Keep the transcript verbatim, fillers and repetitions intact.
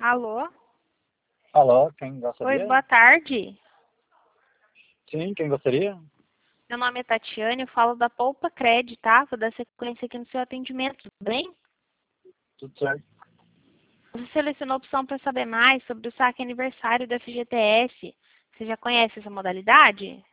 Alô? Alô, quem Oi, gostaria? boa tarde. Sim, quem gostaria? Meu nome é Tatiane, eu falo da Poupa Cred, tá? Vou dar sequência aqui no seu atendimento, tudo bem? Tudo certo. Você selecionou a opção para saber mais sobre o saque aniversário do F G T S. Você já conhece essa modalidade?